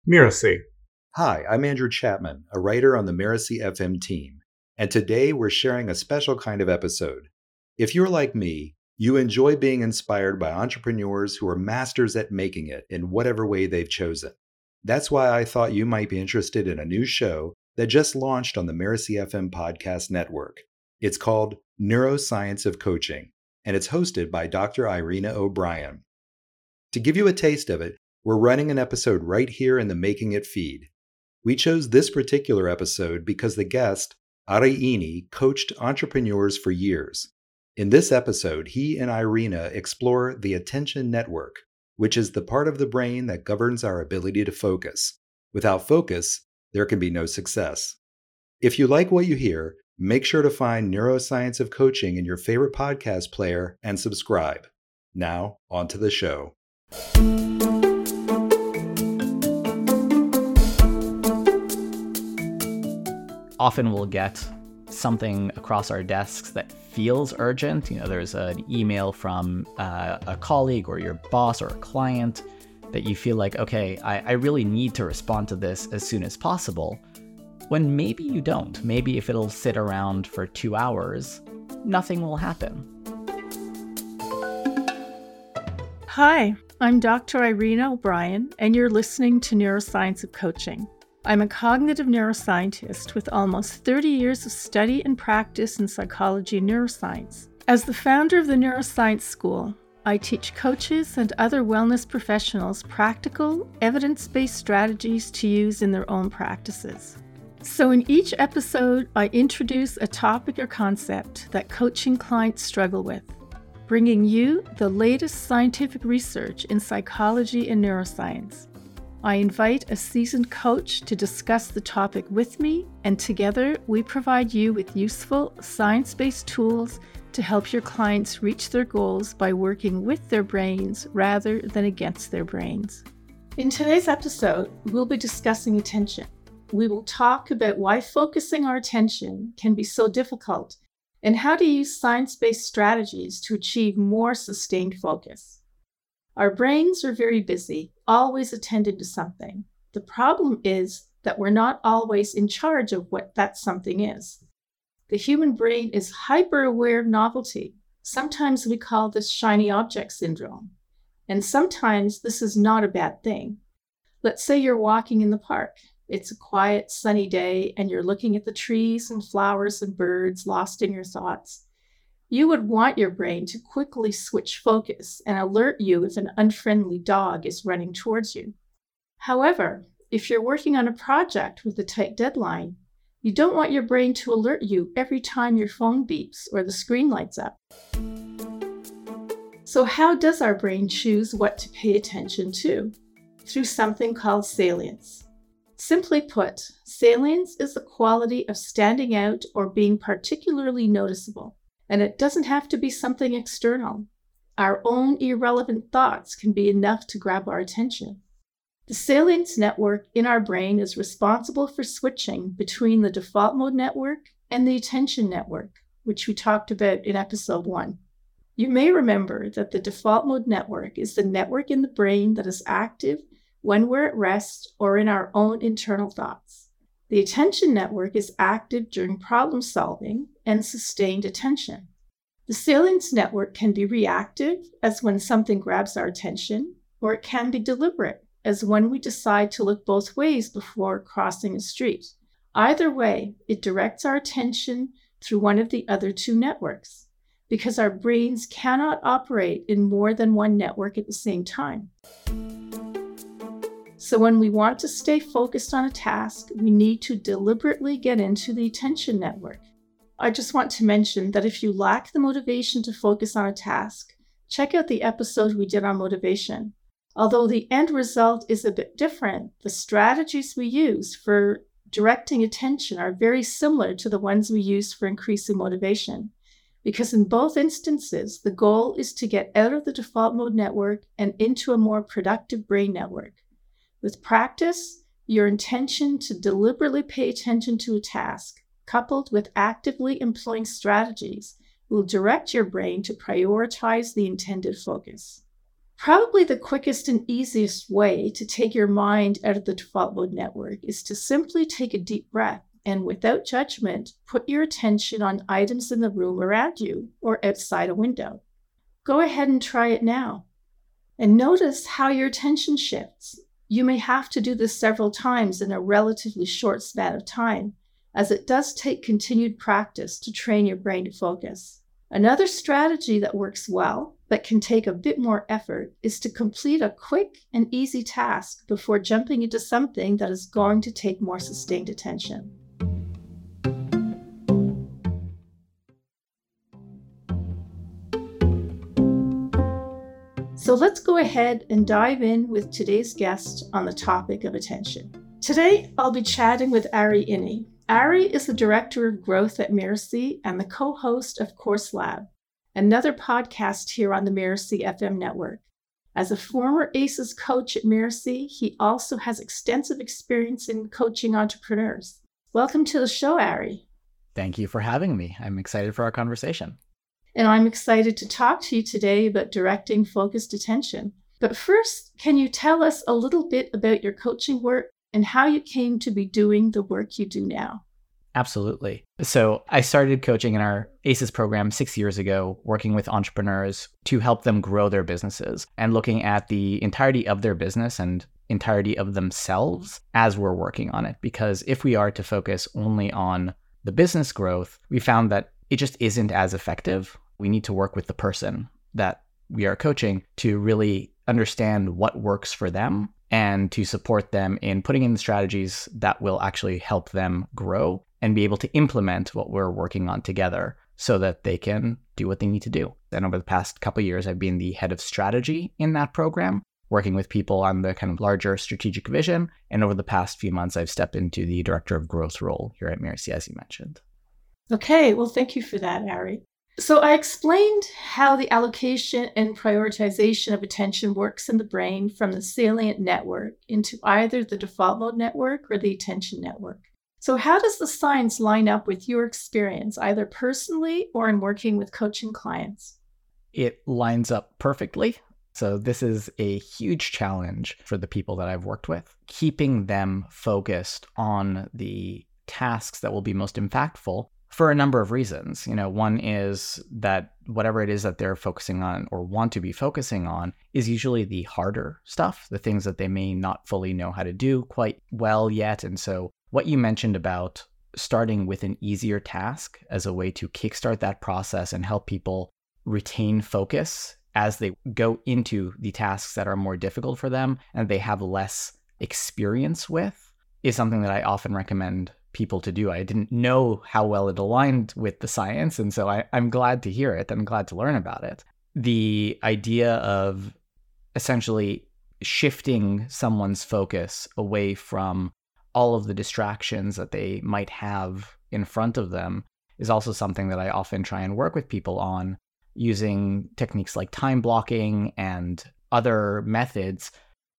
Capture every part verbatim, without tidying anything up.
Miracy. Hi, I'm Andrew Chapman, a writer on the Miracy F M team, and today we're sharing a special kind of episode. If you're like me, you enjoy being inspired by entrepreneurs who are masters at making it in whatever way they've chosen. That's why I thought you might be interested in a new show that just launched on the Miracy F M podcast network. It's called Neuroscience of Coaching, and it's hosted by Doctor Irina O'Brien. To give you a taste of it, we're running an episode right here in the Making It feed. We chose this particular episode because the guest, Ari Ini, coached entrepreneurs for years. In this episode, he and Irina explore the attention network, which is the part of the brain that governs our ability to focus. Without focus, there can be no success. If you like what you hear, make sure to find Neuroscience of Coaching in your favorite podcast player and subscribe. Now, on to the show. Often we'll get something across our desks that feels urgent. You know, there's an email from uh, a colleague or your boss or a client that you feel like, okay, I, I really need to respond to this as soon as possible, when maybe you don't. Maybe if it'll sit around for two hours, nothing will happen. Hi, I'm Doctor Irina O'Brien, and you're listening to Neuroscience of Coaching. I'm a cognitive neuroscientist with almost thirty years of study and practice in psychology and neuroscience. As the founder of the Neuroscience School, I teach coaches and other wellness professionals practical, evidence-based strategies to use in their own practices. So in each episode, I introduce a topic or concept that coaching clients struggle with, bringing you the latest scientific research in psychology and neuroscience. I invite a seasoned coach to discuss the topic with me, and together we provide you with useful, science-based tools to help your clients reach their goals by working with their brains rather than against their brains. In today's episode, we'll be discussing attention. We will talk about why focusing our attention can be so difficult and how to use science-based strategies to achieve more sustained focus. Our brains are very busy, always attending to something. The problem is that we're not always in charge of what that something is. The human brain is hyper-aware of novelty. Sometimes we call this shiny object syndrome. And sometimes this is not a bad thing. Let's say you're walking in the park. It's a quiet, sunny day, and you're looking at the trees and flowers and birds, lost in your thoughts. You would want your brain to quickly switch focus and alert you if an unfriendly dog is running towards you. However, if you're working on a project with a tight deadline, you don't want your brain to alert you every time your phone beeps or the screen lights up. So how does our brain choose what to pay attention to? Through something called salience. Simply put, salience is the quality of standing out or being particularly noticeable. And it doesn't have to be something external. Our own irrelevant thoughts can be enough to grab our attention. The salience network in our brain is responsible for switching between the default mode network and the attention network, which we talked about in episode one. You may remember that the default mode network is the network in the brain that is active when we're at rest or in our own internal thoughts. The attention network is active during problem solving and sustained attention. The salience network can be reactive, as when something grabs our attention, or it can be deliberate, as when we decide to look both ways before crossing a street. Either way, it directs our attention through one of the other two networks, because our brains cannot operate in more than one network at the same time. So when we want to stay focused on a task, we need to deliberately get into the attention network. I just want to mention that if you lack the motivation to focus on a task, check out the episode we did on motivation. Although the end result is a bit different, the strategies we use for directing attention are very similar to the ones we use for increasing motivation. Because in both instances, the goal is to get out of the default mode network and into a more productive brain network. With practice, your intention to deliberately pay attention to a task, coupled with actively employing strategies, will direct your brain to prioritize the intended focus. Probably the quickest and easiest way to take your mind out of the default mode network is to simply take a deep breath and, without judgment, put your attention on items in the room around you or outside a window. Go ahead and try it now. And notice how your attention shifts. You may have to do this several times in a relatively short span of time, as it does take continued practice to train your brain to focus. Another strategy that works well, but can take a bit more effort, is to complete a quick and easy task before jumping into something that is going to take more sustained attention. So let's go ahead and dive in with today's guest on the topic of attention. Today, I'll be chatting with Ari Innie. Ari is the Director of Growth at Mirasee and the co-host of Course Lab, another podcast here on the Mirasee F M network. As a former ACES coach at Mirasee, he also has extensive experience in coaching entrepreneurs. Welcome to the show, Ari. Thank you for having me. I'm excited for our conversation. And I'm excited to talk to you today about directing focused attention. But first, can you tell us a little bit about your coaching work and how you came to be doing the work you do now? Absolutely. So I started coaching in our ACES program six years ago, working with entrepreneurs to help them grow their businesses and looking at the entirety of their business and entirety of themselves as we're working on it. Because if we are to focus only on the business growth, we found that it just isn't as effective. We need to work with the person that we are coaching to really understand what works for them and to support them in putting in the strategies that will actually help them grow and be able to implement what we're working on together so that they can do what they need to do. And over the past couple of years, I've been the head of strategy in that program, working with people on the kind of larger strategic vision. And over the past few months, I've stepped into the director of growth role here at Mirasee, as you mentioned. Okay, well, thank you for that, Ari. So I explained how the allocation and prioritization of attention works in the brain from the salient network into either the default mode network or the attention network. So how does the science line up with your experience, either personally or in working with coaching clients? It lines up perfectly. So this is a huge challenge for the people that I've worked with, keeping them focused on the tasks that will be most impactful for a number of reasons. You know, one is that whatever it is that they're focusing on or want to be focusing on is usually the harder stuff, the things that they may not fully know how to do quite well yet. And so what you mentioned about starting with an easier task as a way to kickstart that process and help people retain focus as they go into the tasks that are more difficult for them and they have less experience with is something that I often recommend people to do. I didn't know how well it aligned with the science, and so I, I'm glad to hear it. I'm glad to learn about it. The idea of essentially shifting someone's focus away from all of the distractions that they might have in front of them is also something that I often try and work with people on, using techniques like time blocking and other methods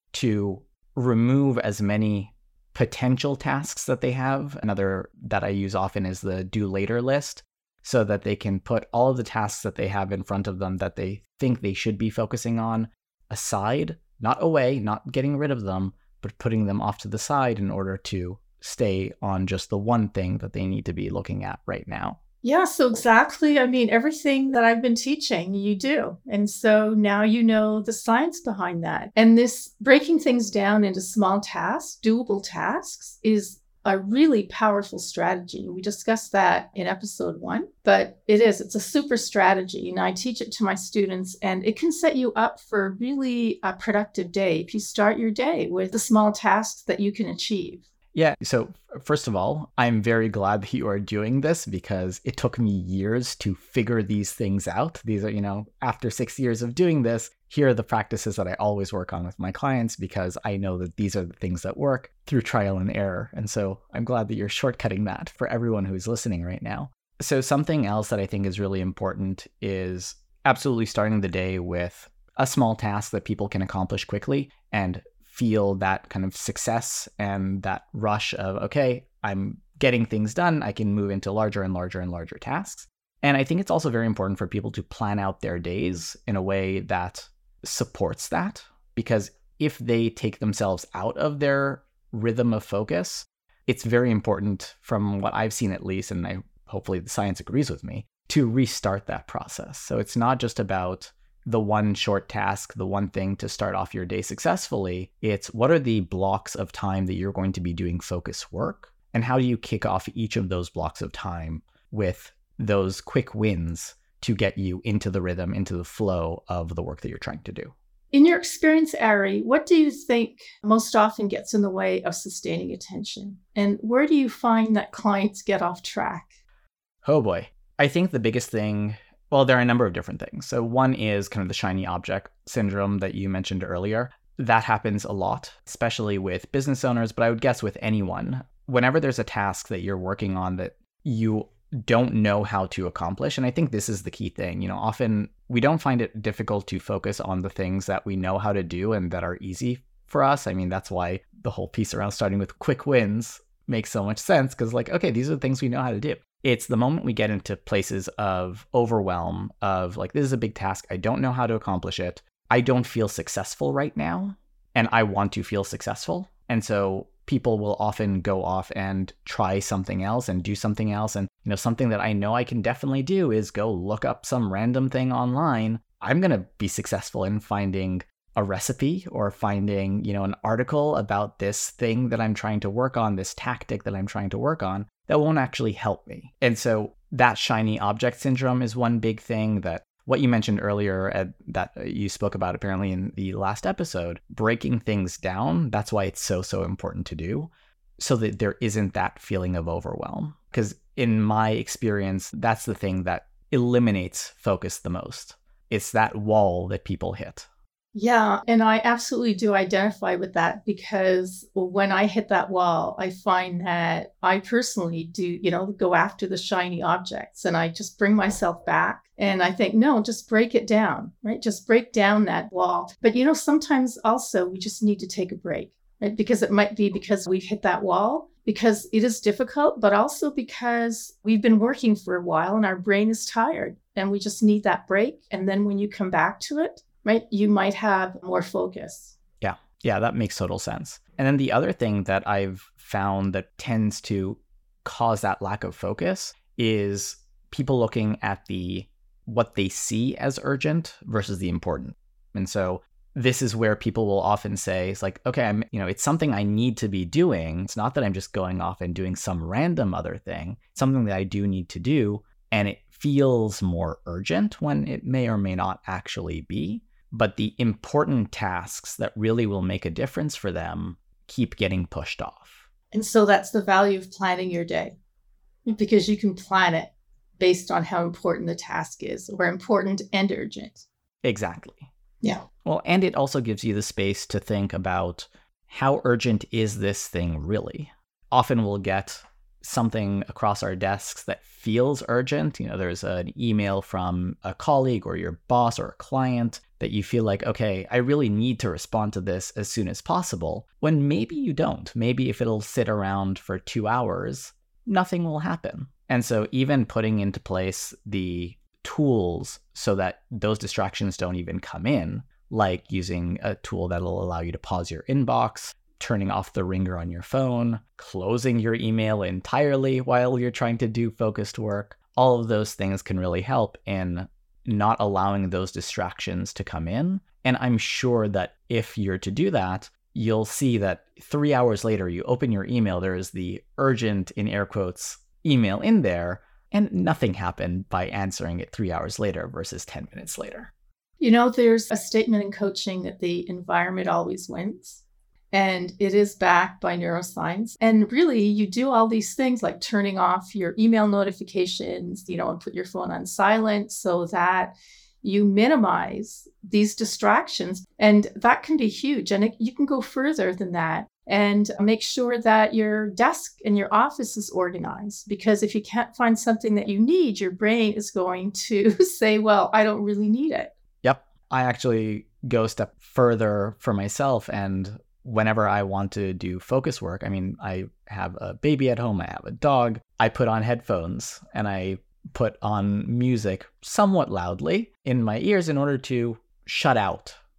to remove as many potential tasks that they have. Another that I use often is the do later list, so that they can put all of the tasks that they have in front of them that they think they should be focusing on aside, not away, not getting rid of them, but putting them off to the side in order to stay on just the one thing that they need to be looking at right now. Yeah, so exactly. I mean, everything that I've been teaching, you do. And so now you know the science behind that. And this breaking things down into small tasks, doable tasks, is a really powerful strategy. We discussed that in episode one, but it is, it's a super strategy. And I teach it to my students, and it can set you up for really a productive day if you start your day with the small tasks that you can achieve. Yeah. So first of all, I'm very glad that you are doing this because it took me years to figure these things out. These are, you know, after six years of doing this, here are the practices that I always work on with my clients because I know that these are the things that work through trial and error. And so I'm glad that you're shortcutting that for everyone who's listening right now. So something else that I think is really important is absolutely starting the day with a small task that people can accomplish quickly and feel that kind of success and that rush of, okay, I'm getting things done. I can move into larger and larger and larger tasks. And I think it's also very important for people to plan out their days in a way that supports that, because if they take themselves out of their rhythm of focus, it's very important, from what I've seen at least, and I hopefully the science agrees with me, to restart that process. So it's not just about the one short task, the one thing to start off your day successfully. It's what are the blocks of time that you're going to be doing focus work, and how do you kick off each of those blocks of time with those quick wins to get you into the rhythm, into the flow of the work that you're trying to do. In your experience, Ari, what do you think most often gets in the way of sustaining attention? And where do you find that clients get off track? Oh boy. I think the biggest thing, well, there are a number of different things. So one is kind of the shiny object syndrome that you mentioned earlier. That happens a lot, especially with business owners, but I would guess with anyone. Whenever there's a task that you're working on that you don't know how to accomplish, and I think this is the key thing, you know, often we don't find it difficult to focus on the things that we know how to do and that are easy for us. I mean, that's why the whole piece around starting with quick wins makes so much sense, because like, okay, these are the things we know how to do. It's the moment we get into places of overwhelm, of like, this is a big task, I don't know how to accomplish it, I don't feel successful right now, and I want to feel successful. And so people will often go off and try something else and do something else. And, you know, something that I know I can definitely do is go look up some random thing online. I'm going to be successful in finding a recipe or finding, you know, an article about this thing that I'm trying to work on, this tactic that I'm trying to work on, that won't actually help me. And so that shiny object syndrome is one big thing. That what you mentioned earlier, Ed, that you spoke about apparently in the last episode, breaking things down, that's why it's so, so important to do, so that there isn't that feeling of overwhelm. Because in my experience, that's the thing that eliminates focus the most. It's that wall that people hit. Yeah, and I absolutely do identify with that, because when I hit that wall, I find that I personally do, you know, go after the shiny objects, and I just bring myself back. And I think, no, just break it down, right? Just break down that wall. But, you know, sometimes also we just need to take a break, right? Because it might be because we've hit that wall, because it is difficult, but also because we've been working for a while and our brain is tired and we just need that break. And then when you come back to it, right, you might have more focus. Yeah, yeah, that makes total sense. And then the other thing that I've found that tends to cause that lack of focus is people looking at the what they see as urgent versus the important. And so this is where people will often say, it's like, okay, I'm, you know, it's something I need to be doing. It's not that I'm just going off and doing some random other thing. It's something that I do need to do, and it feels more urgent when it may or may not actually be. But the important tasks that really will make a difference for them keep getting pushed off. And so that's the value of planning your day, because you can plan it based on how important the task is, or important and urgent. Exactly. Yeah. Well, and it also gives you the space to think about, how urgent is this thing really? Often we'll get something across our desks that feels urgent. You know, there's an email from a colleague or your boss or a client that you feel like, okay, I really need to respond to this as soon as possible, when maybe you don't. Maybe if it'll sit around for two hours, nothing will happen. And so even putting into place the tools so that those distractions don't even come in, like using a tool that'll allow you to pause your inbox, turning off the ringer on your phone, closing your email entirely while you're trying to do focused work, all of those things can really help in not allowing those distractions to come in. And I'm sure that if you're to do that, you'll see that three hours later, you open your email, there is the urgent, in air quotes, email in there, and nothing happened by answering it three hours later versus ten minutes later. You know, there's a statement in coaching that the environment always wins. And it is backed by neuroscience. And really, you do all these things like turning off your email notifications, you know, and put your phone on silent so that you minimize these distractions. And that can be huge. And it, you can go further than that and make sure that your desk in your office is organized. Because if you can't find something that you need, your brain is going to say, well, I don't really need it. Yep. I actually go a step further for myself, and whenever I want to do focus work, I mean, I have a baby at home, I have a dog, I put on headphones and I put on music somewhat loudly in my ears in order to shut out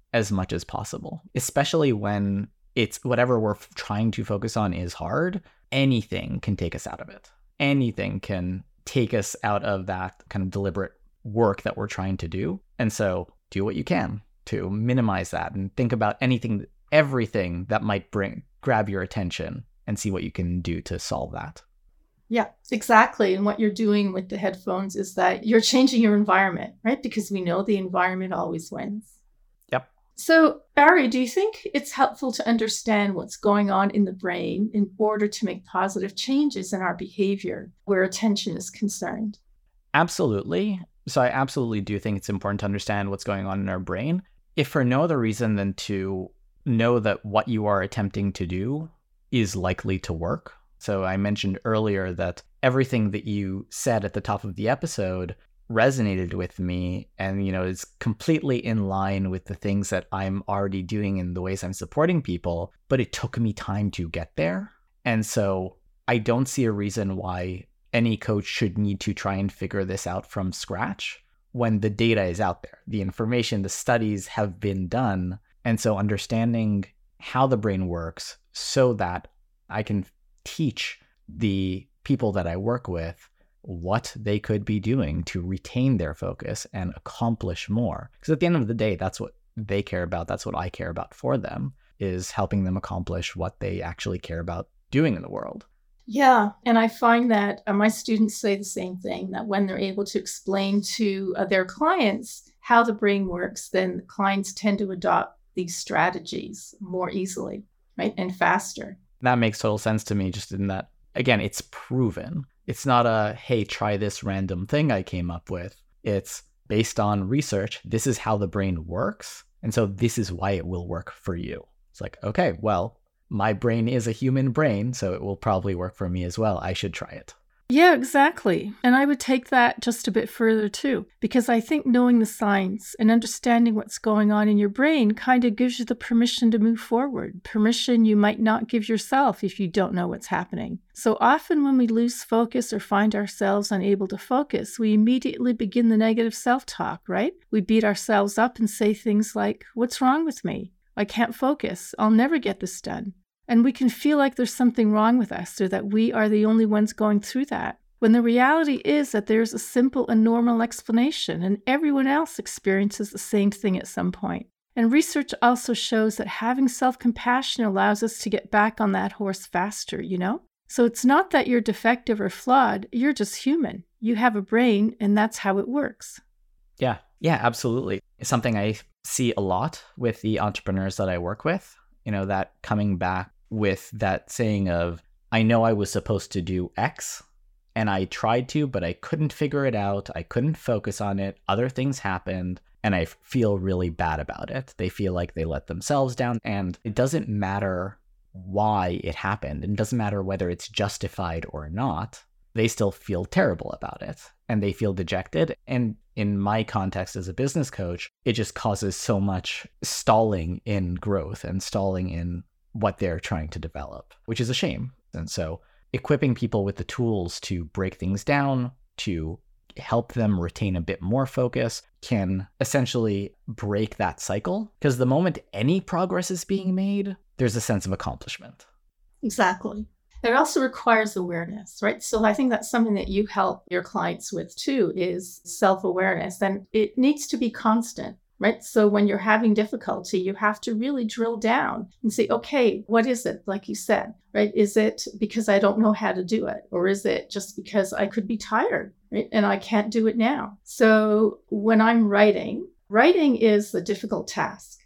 as much as possible, especially when it's whatever we're trying to focus on is hard. Anything can take us out of it. Anything can take us out of that kind of deliberate work that we're trying to do. And so do what you can to minimize that and think about anything, everything that might bring, grab your attention and see what you can do to solve that. Yeah, exactly. And what you're doing with the headphones is that you're changing your environment, right? Because we know the environment always wins. Yep. So, Barry, do you think it's helpful to understand what's going on in the brain in order to make positive changes in our behavior where attention is concerned? Absolutely. So I absolutely do think it's important to understand what's going on in our brain, if for no other reason than to know that what you are attempting to do is likely to work. So I mentioned earlier that everything that you said at the top of the episode resonated with me and, you know, is completely in line with the things that I'm already doing and the ways I'm supporting people, but it took me time to get there. And so I don't see a reason why any coach should need to try and figure this out from scratch when the data is out there. The information, the studies have been done. And so understanding how the brain works so that I can teach the people that I work with what they could be doing to retain their focus and accomplish more. Because at the end of the day, that's what they care about. That's what I care about for them, is helping them accomplish what they actually care about doing in the world. Yeah. And I find that uh, my students say the same thing, that when they're able to explain to uh, their clients how the brain works, then the clients tend to adopt these strategies more easily, right? And faster. That makes total sense to me, just in that, again, it's proven. It's not a, hey, try this random thing I came up with. It's based on research. This is how the brain works. And so this is why it will work for you. It's like, okay, well, my brain is a human brain, so it will probably work for me as well. I should try it. Yeah, exactly. And I would take that just a bit further too, because I think knowing the science and understanding what's going on in your brain kind of gives you the permission to move forward, permission you might not give yourself if you don't know what's happening. So often when we lose focus or find ourselves unable to focus, we immediately begin the negative self-talk, right? We beat ourselves up and say things like, what's wrong with me? I can't focus. I'll never get this done. And we can feel like there's something wrong with us or that we are the only ones going through that, when the reality is that there's a simple and normal explanation and everyone else experiences the same thing at some point. And research also shows that having self-compassion allows us to get back on that horse faster, you know? So it's not that you're defective or flawed, you're just human. You have a brain and that's how it works. Yeah, yeah, absolutely. It's something I see a lot with the entrepreneurs that I work with, you know, that coming back with that saying of, I know I was supposed to do X and I tried to, but I couldn't figure it out. I couldn't focus on it. Other things happened and I feel really bad about it. They feel like they let themselves down, and it doesn't matter why it happened. It doesn't matter whether it's justified or not. They still feel terrible about it and they feel dejected. And in my context as a business coach, it just causes so much stalling in growth and stalling in what they're trying to develop, which is a shame. And so equipping people with the tools to break things down, to help them retain a bit more focus, can essentially break that cycle. Because the moment any progress is being made, there's a sense of accomplishment. Exactly. It also requires awareness, right? So I think that's something that you help your clients with too, is self-awareness. And it needs to be constant. Right? So when you're having difficulty, you have to really drill down and say, okay, what is it? Like you said, right? Is it because I don't know how to do it? Or is it just because I could be tired, right? And I can't do it now. So when I'm writing, writing is a difficult task.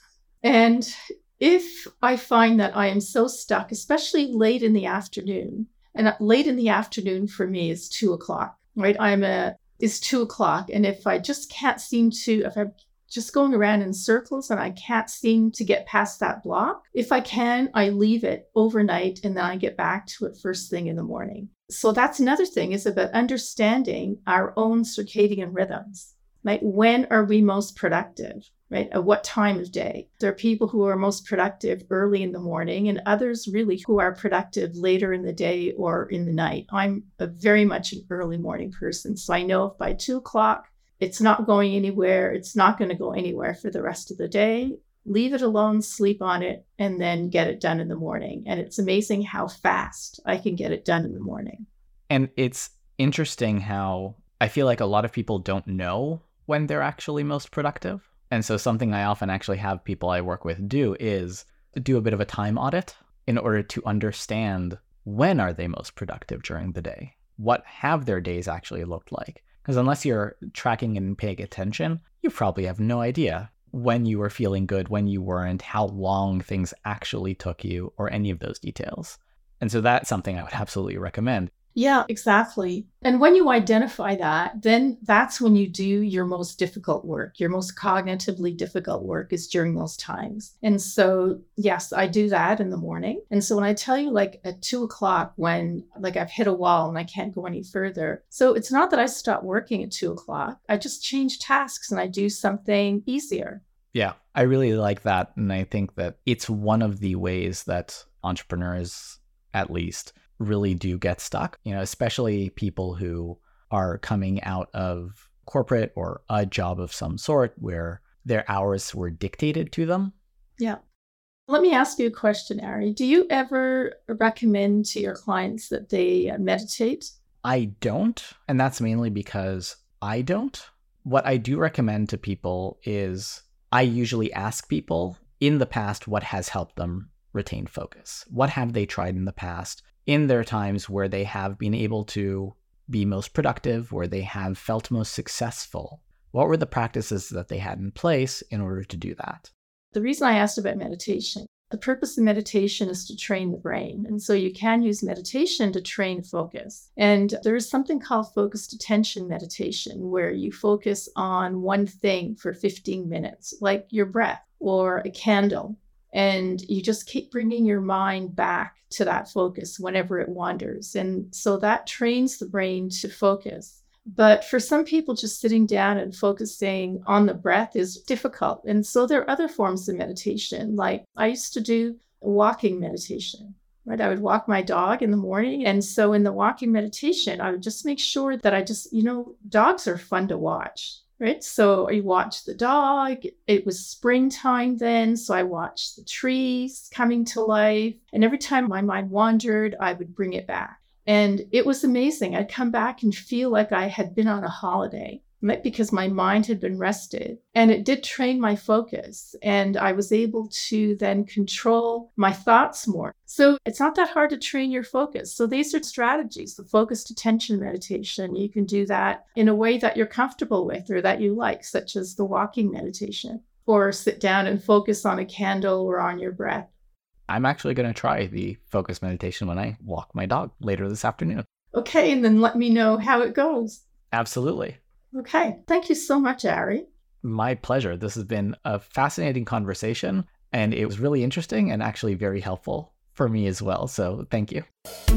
And if I find that I am so stuck, especially late in the afternoon, and late in the afternoon for me is two o'clock, right? I'm a, is two o'clock. And if I just can't seem to, if I'm just going around in circles and I can't seem to get past that block, if I can, I leave it overnight and then I get back to it first thing in the morning. So that's another thing, is about understanding our own circadian rhythms, right? When are we most productive, right? At what time of day? There are people who are most productive early in the morning and others really who are productive later in the day or in the night. I'm a very much an early morning person. So I know if by two o'clock It's not going anywhere. It's not going to go anywhere for the rest of the day. Leave it alone, sleep on it, and then get it done in the morning. And it's amazing how fast I can get it done in the morning. And it's interesting how I feel like a lot of people don't know when they're actually most productive. And so something I often actually have people I work with do is do a bit of a time audit in order to understand when are they most productive during the day? What have their days actually looked like? Because unless you're tracking and paying attention, you probably have no idea when you were feeling good, when you weren't, how long things actually took you, or any of those details. And so that's something I would absolutely recommend. Yeah, exactly. And when you identify that, then that's when you do your most difficult work. Your most cognitively difficult work is during those times. And so, yes, I do that in the morning. And so when I tell you like at two o'clock when like I've hit a wall and I can't go any further. So it's not that I stop working at two o'clock. I just change tasks and I do something easier. Yeah, I really like that. And I think that it's one of the ways that entrepreneurs, at least, really do get stuck, you know, especially people who are coming out of corporate or a job of some sort where their hours were dictated to them. Yeah. Let me ask you a question, Ari. Do you ever recommend to your clients that they meditate? I don't. And that's mainly because I don't. What I do recommend to people is I usually ask people in the past what has helped them retain focus. What have they tried in the past? In their times where they have been able to be most productive, where they have felt most successful, what were the practices that they had in place in order to do that? The reason I asked about meditation, the purpose of meditation is to train the brain. And so you can use meditation to train focus. And there is something called focused attention meditation, where you focus on one thing for fifteen minutes, like your breath or a candle. And you just keep bringing your mind back to that focus whenever it wanders. And so that trains the brain to focus. But for some people, just sitting down and focusing on the breath is difficult. And so there are other forms of meditation. Like I used to do walking meditation, right? I would walk my dog in the morning. And so in the walking meditation, I would just make sure that I just, you know, dogs are fun to watch. Right. So I watched the dog. It was springtime then. So I watched the trees coming to life. And every time my mind wandered, I would bring it back. And it was amazing. I'd come back and feel like I had been on a holiday, because my mind had been rested. And it did train my focus. And I was able to then control my thoughts more. So it's not that hard to train your focus. So these are strategies, the focused attention meditation. You can do that in a way that you're comfortable with or that you like, such as the walking meditation, or sit down and focus on a candle or on your breath. I'm actually going to try the focus meditation when I walk my dog later this afternoon. Okay, and then let me know how it goes. Absolutely. Okay. Thank you so much, Ari. My pleasure. This has been a fascinating conversation, and it was really interesting and actually very helpful for me as well. So thank you.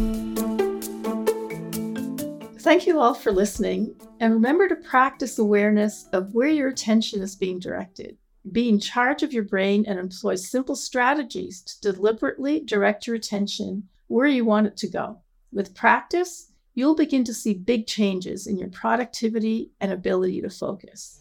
Thank you all for listening. And remember to practice awareness of where your attention is being directed. Be in charge of your brain and employ simple strategies to deliberately direct your attention where you want it to go. With practice, you'll begin to see big changes in your productivity and ability to focus.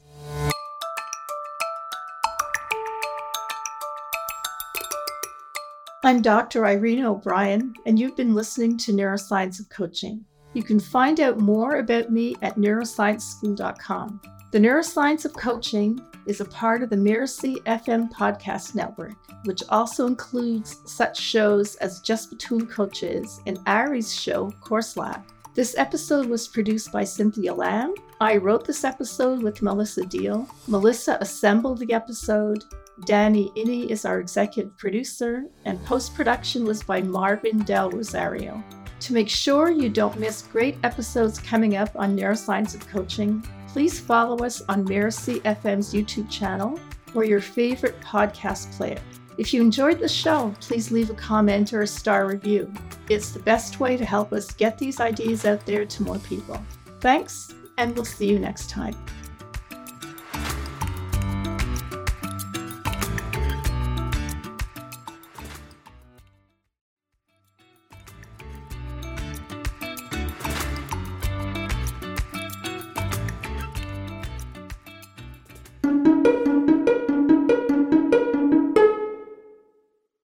I'm Doctor Irina O'Brien, and you've been listening to Neuroscience of Coaching. You can find out more about me at neuroscience school dot com. The Neuroscience of Coaching is a part of the Mirasee F M podcast network, which also includes such shows as Just Between Coaches and Ari's show, Course Lab. This episode was produced by Cynthia Lamb. I wrote this episode with Melissa Deal. Melissa assembled the episode. Danny Inney is our executive producer, and post-production was by Marvin Del Rosario. To make sure you don't miss great episodes coming up on Neuroscience of Coaching, please follow us on Mirasee F M's YouTube channel or your favorite podcast player. If you enjoyed the show, please leave a comment or a star review. It's the best way to help us get these ideas out there to more people. Thanks, and we'll see you next time.